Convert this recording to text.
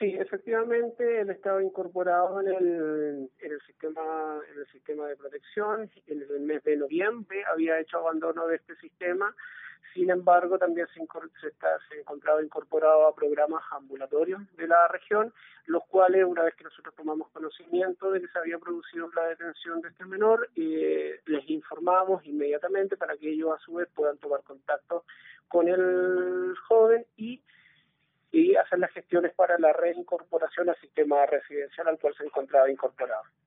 Sí, efectivamente, él estaba incorporado en el sistema de protección. En el mes de noviembre había hecho abandono de este sistema. Sin embargo, también se encontraba incorporado a programas ambulatorios de la región, los cuales, una vez que nosotros tomamos conocimiento de que se había producido la detención de este menor, les informamos inmediatamente para que ellos a su vez puedan tomar contacto con el joven y hacer las gestiones para la reincorporación al sistema residencial al cual se encontraba incorporado.